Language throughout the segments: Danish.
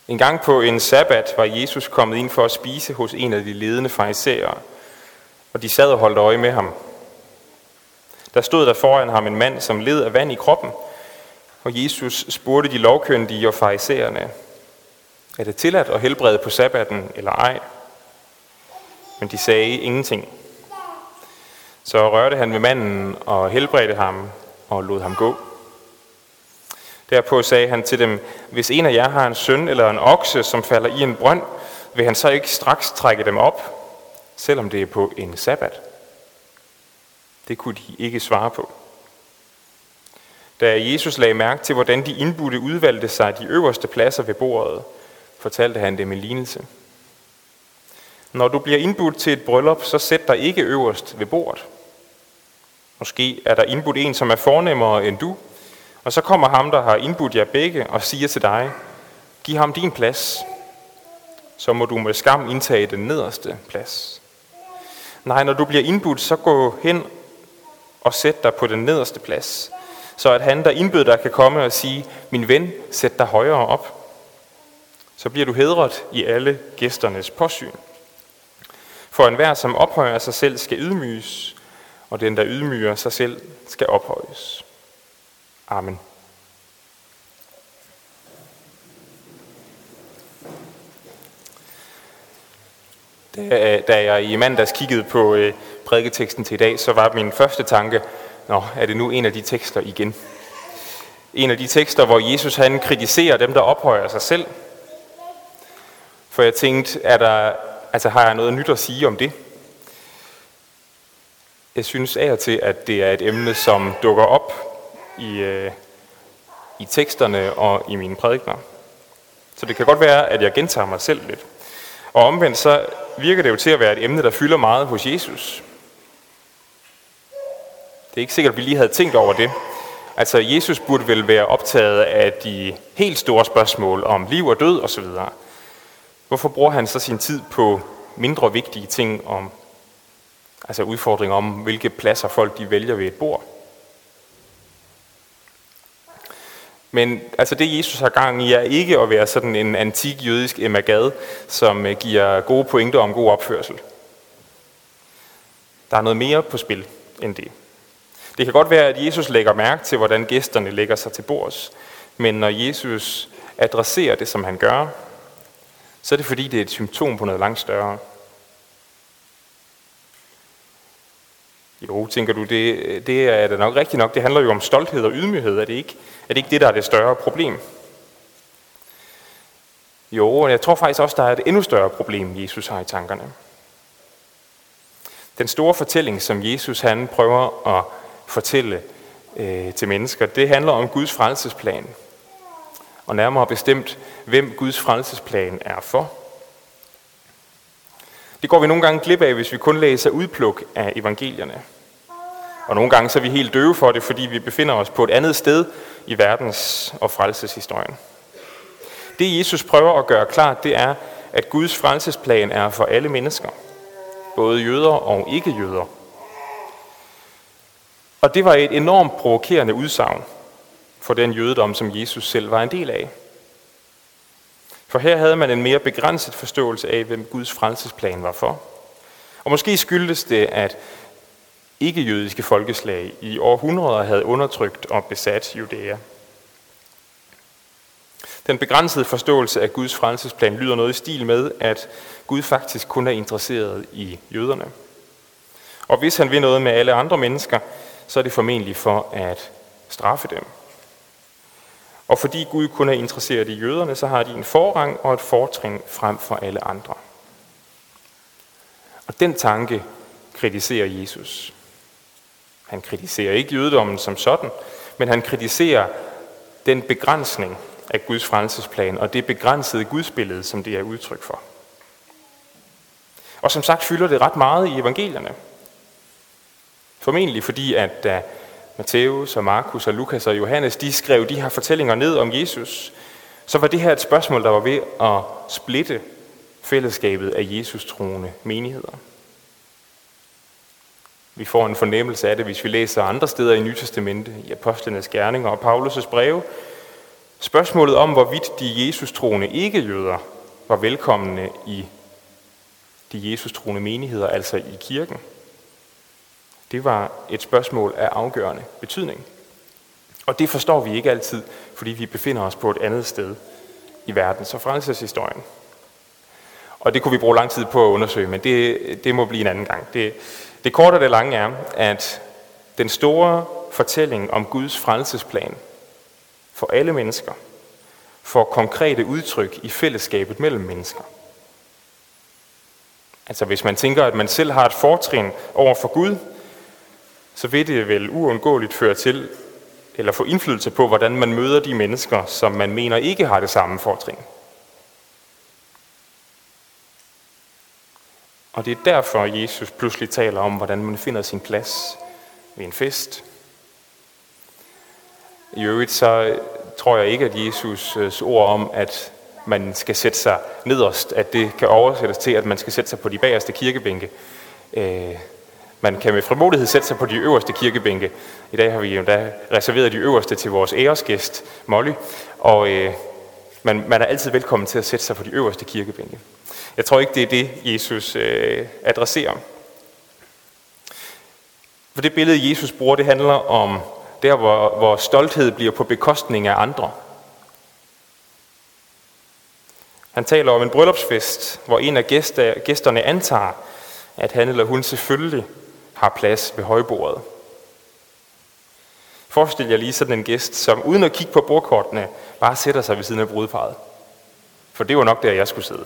En gang på en sabbat var Jesus kommet ind for at spise hos en af de ledende farisæere, og de sad og holdt øje med ham. Der stod der foran ham en mand, som led af vand i kroppen, og Jesus spurgte de lovkyndige og farisæerne, er det tilladt at helbrede på sabbaten eller ej? Men de sagde ingenting. Så rørte han ved manden og helbredte ham og lod ham gå. Derpå sagde han til dem, hvis en af jer har en søn eller en okse, som falder i en brønd, vil han så ikke straks trække dem op, selvom det er på en sabbat? Det kunne de ikke svare på. Da Jesus lagde mærke til, hvordan de indbudte udvalgte sig de øverste pladser ved bordet, fortalte han dem en lignelse. Når du bliver indbudt til et bryllup, så sæt dig ikke øverst ved bordet. Måske er der indbudt en, som er fornemmere end du, og så kommer ham, der har indbudt jer begge, og siger til dig, giv ham din plads. Så må du med skam indtage den nederste plads. Nej, når du bliver indbudt, så gå hen og sæt dig på den nederste plads, så at han, der indbød dig, kan komme og sige, min ven, sæt dig højere op. Så bliver du hædret i alle gæsternes påsyn. For enhver, som ophøjer sig selv, skal ydmyges, og den, der ydmyger sig selv, skal ophøjes. Amen. Da jeg i mandags kiggede på prædiketeksten til i dag, så var min første tanke, er det nu en af de tekster igen? En af de tekster, hvor Jesus han kritiserer dem, der ophøjer sig selv. For jeg tænkte, har jeg noget nyt at sige om det? Jeg synes af og til, at det er et emne, som dukker op i teksterne og i mine prædikener. Så det kan godt være, at jeg gentager mig selv lidt. Og omvendt så virker det jo til at være et emne, der fylder meget hos Jesus. Det er ikke sikkert, at vi lige havde tænkt over det. Altså, Jesus burde vel være optaget af de helt store spørgsmål om liv og død osv. Hvorfor bruger han så sin tid på mindre vigtige ting om, altså udfordringer om, hvilke pladser folk de vælger ved et bord? Men altså det Jesus har gang i er ikke at være sådan en antik jødisk Emma Gad, som giver gode pointer om god opførsel. Der er noget mere på spil end det. Det kan godt være, at Jesus lægger mærke til, hvordan gæsterne lægger sig til bords. Men når Jesus adresserer det, som han gør, så er det fordi, det er et symptom på noget langt større. Jo, tænker du, det er det nok rigtigt nok. Det handler jo om stolthed og ydmyghed. Er det ikke det, der er det større problem? Jo, og jeg tror faktisk også, der er et endnu større problem, Jesus har i tankerne. Den store fortælling, som Jesus han prøver at fortælle til mennesker, det handler om Guds frelsesplan. Og nærmere bestemt, hvem Guds frelsesplan er for. Det går vi nogle gange glip af, hvis vi kun læser udpluk af evangelierne. Og nogle gange så er vi helt døve for det, fordi vi befinder os på et andet sted i verdens- og frelseshistorien. Det Jesus prøver at gøre klart, det er, at Guds frelsesplan er for alle mennesker. Både jøder og ikke-jøder. Og det var et enormt provokerende udsagn for den jødedom, som Jesus selv var en del af. For her havde man en mere begrænset forståelse af, hvem Guds frelsesplan var for. Og måske skyldtes det, at ikke-jødiske folkeslag i århundreder havde undertrykt og besat Judæa. Den begrænsede forståelse af Guds frelsesplan lyder noget i stil med, at Gud faktisk kun er interesseret i jøderne. Og hvis han vil noget med alle andre mennesker, så er det formentlig for at straffe dem. Og fordi Gud kun er interesseret i jøderne, så har de en forrang og et fortrin frem for alle andre. Og den tanke kritiserer Jesus. Han kritiserer ikke jødedommen som sådan, men han kritiserer den begrænsning af Guds frelsesplan og det begrænsede gudsbillede, som det er udtryk for. Og som sagt fylder det ret meget i evangelierne. Formentlig fordi, at da Matthæus og Markus og Lukas og Johannes, de skrev de her fortællinger ned om Jesus, så var det her et spørgsmål, der var ved at splitte fællesskabet af Jesus-troende menigheder. Vi får en fornemmelse af det, hvis vi læser andre steder i Nye Testamente, i Apostlenes Gerninger og Paulus' breve, Spørgsmålet om, hvorvidt de Jesus-troende ikke-jøder var velkomne i de Jesus-troende menigheder, altså i kirken, det var et spørgsmål af afgørende betydning. Og det forstår vi ikke altid, fordi vi befinder os på et andet sted i verdens- og frelseshistorien. Og det kunne vi bruge lang tid på at undersøge, men det må blive en anden gang. Det korte og det lange er, at den store fortælling om Guds frelsesplan for alle mennesker får konkrete udtryk i fællesskabet mellem mennesker. Altså hvis man tænker, at man selv har et fortrin over for Gud, så vil det vel uundgåeligt føre til, eller få indflydelse på, hvordan man møder de mennesker, som man mener ikke har det samme fortrin. Og det er derfor, Jesus pludselig taler om, hvordan man finder sin plads ved en fest. I øvrigt så tror jeg ikke, at Jesus' ord om, at man skal sætte sig nederst, at det kan oversættes til, at man skal sætte sig på de bagerste kirkebænke. Man kan med frimodighed sætte sig på de øverste kirkebænke. I dag har vi jo da reserveret de øverste til vores æresgæst, Molly, og man er altid velkommen til at sætte sig på de øverste kirkebænke. Jeg tror ikke, det er det, Jesus adresserer. For det billede, Jesus bruger, det handler om der, hvor stolthed bliver på bekostning af andre. Han taler om en bryllupsfest, hvor en af gæsterne antager, at han eller hun selvfølgelig har plads ved højbordet. Forestil jer lige sådan en gæst, som uden at kigge på bordkortene, bare sætter sig ved siden af brudeparret. For det var nok der, jeg skulle sidde.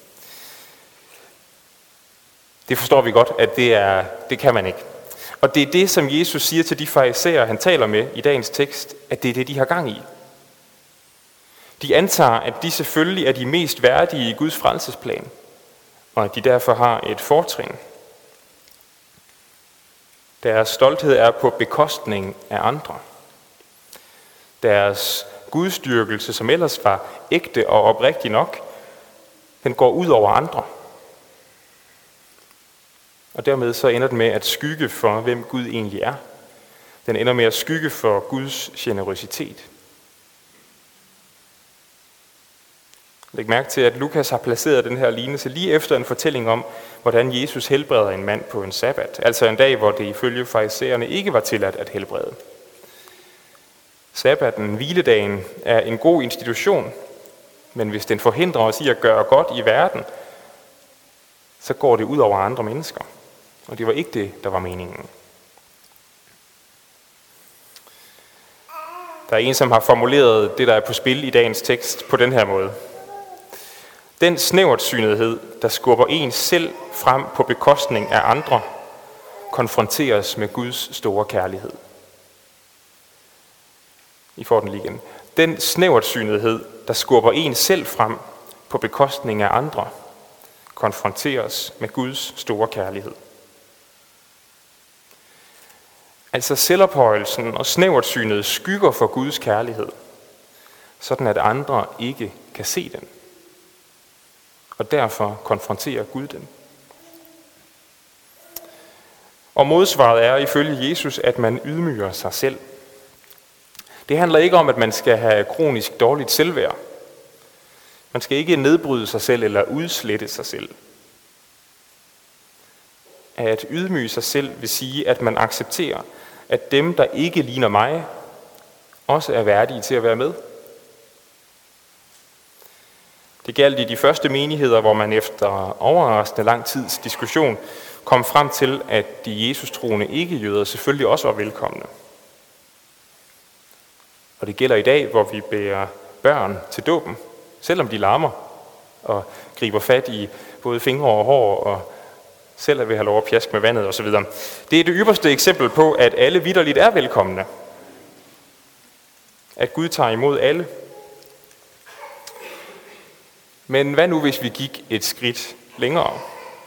Det forstår vi godt, at det kan man ikke. Og det er det, som Jesus siger til de farisæere, han taler med i dagens tekst, at det er det, de har gang i. De antager, at de selvfølgelig er de mest værdige i Guds frelsesplan, og at de derfor har et fortrin. Deres stolthed er på bekostning af andre. Deres gudstyrkelse, som ellers var ægte og oprigtig nok, den går ud over andre. Og dermed så ender den med at skygge for, hvem Gud egentlig er. Den ender med at skygge for Guds generøsitet. Læg mærke til, at Lukas har placeret den her lignelse lige efter en fortælling om, hvordan Jesus helbreder en mand på en sabbat. Altså en dag, hvor det ifølge farisæerne ikke var tilladt at helbrede. Sabbaten, hviledagen, er en god institution, men hvis den forhindrer os i at gøre godt i verden, så går det ud over andre mennesker. Og det var ikke det, der var meningen. Der er en, som har formuleret det, der er på spil i dagens tekst, på den her måde. Den snævertsynethed, der skubber en selv frem på bekostning af andre, konfronteres med Guds store kærlighed. I får den lige igen. Den snævertsynethed, der skubber en selv frem på bekostning af andre, konfronteres med Guds store kærlighed. Altså selvophøjelsen og snævertsynet skygger for Guds kærlighed, sådan at andre ikke kan se den. Og derfor konfronterer Gud den. Og modsvaret er ifølge Jesus, at man ydmyger sig selv. Det handler ikke om, at man skal have kronisk dårligt selvværd. Man skal ikke nedbryde sig selv eller udslette sig selv. At ydmyge sig selv vil sige, at man accepterer, at dem, der ikke ligner mig, også er værdige til at være med. Det galt i de første menigheder, hvor man efter overraskende lang tids diskussion kom frem til, at de Jesus-troende ikke-jøder selvfølgelig også var velkomne. Og det gælder i dag, hvor vi bærer børn til dåben, selvom de larmer og griber fat i både fingre og hår og selv vil have lov at pjaske med vandet osv. Det er det ypperste eksempel på, at alle vitterligt er velkomne. At Gud tager imod alle. Men hvad nu, hvis vi gik et skridt længere?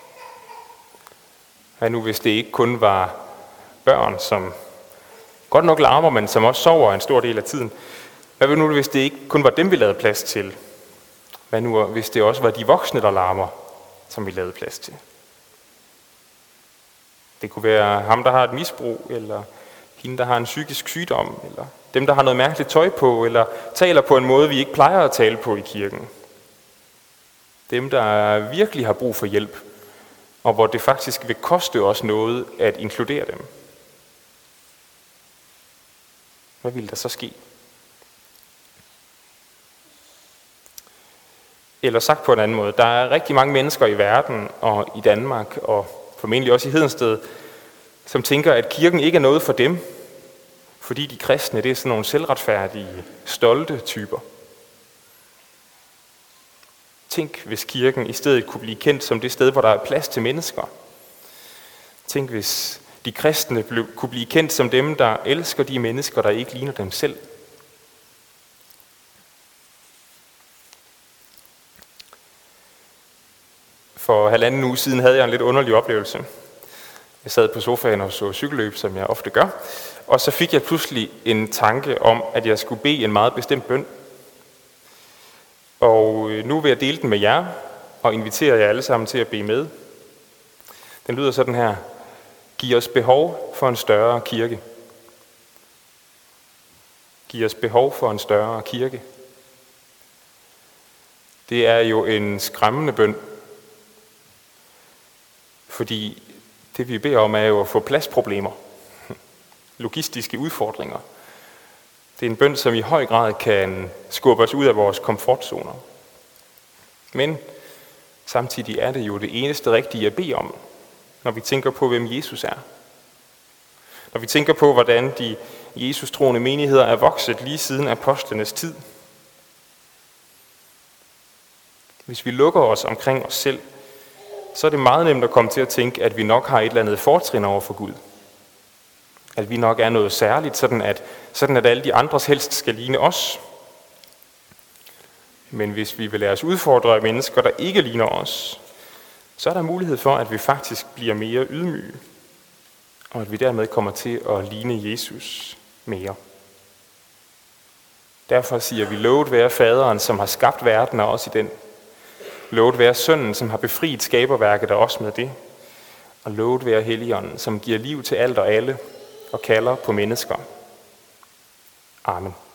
Hvad nu, hvis det ikke kun var børn, som godt nok larmer, men som også sover en stor del af tiden? Hvad nu, hvis det ikke kun var dem, vi lavede plads til? Hvad nu, hvis det også var de voksne, der larmer, som vi lavede plads til? Det kunne være ham, der har et misbrug, eller hende, der har en psykisk sygdom, eller Dem, der har noget mærkeligt tøj på, eller taler på en måde, vi ikke plejer at tale på i kirken. Dem, der virkelig har brug for hjælp, og hvor det faktisk vil koste os noget at inkludere dem. Hvad vil der så ske? Eller sagt på en anden måde, der er rigtig mange mennesker i verden og i Danmark, og formentlig også i Hedensted, som tænker, at kirken ikke er noget for dem, fordi de kristne, det er sådan nogle selvretfærdige, stolte typer. Tænk, hvis kirken i stedet kunne blive kendt som det sted, hvor der er plads til mennesker. Tænk, hvis de kristne kunne blive kendt som dem, der elsker de mennesker, der ikke ligner dem selv. For 1,5 uge siden havde jeg en lidt underlig oplevelse. Jeg sad på sofaen og så cykelløb, som jeg ofte gør, og så fik jeg pludselig en tanke om, at jeg skulle bede en meget bestemt bøn. Og nu vil jeg dele den med jer, og invitere jer alle sammen til at bede med. Den lyder sådan her: Giv os behov for en større kirke. Giv os behov for en større kirke. Det er jo en skræmmende bøn, fordi det vi beder om er jo at få pladsproblemer, logistiske udfordringer. Det er en bøn, som i høj grad kan skubbe os ud af vores komfortzoner. Men samtidig er det jo det eneste rigtige at bede om, når vi tænker på, hvem Jesus er. Når vi tænker på, hvordan de Jesus-troende menigheder er vokset lige siden apostlenes tid. Hvis vi lukker os omkring os selv, så er det meget nemt at komme til at tænke, at vi nok har et eller andet fortrin over for Gud. At vi nok er noget særligt, sådan at alle de andres helst skal ligne os. Men hvis vi vil lade os udfordre af mennesker, der ikke ligner os, så er der mulighed for, at vi faktisk bliver mere ydmyge, og at vi dermed kommer til at ligne Jesus mere. Derfor siger vi, lovet være faderen, som har skabt verden og os i den. Lovet være sønnen, som har befriet skaberværket og os med det. Og lovet være Helligånden, som giver liv til alt og alle og kalder på mennesker. Amen.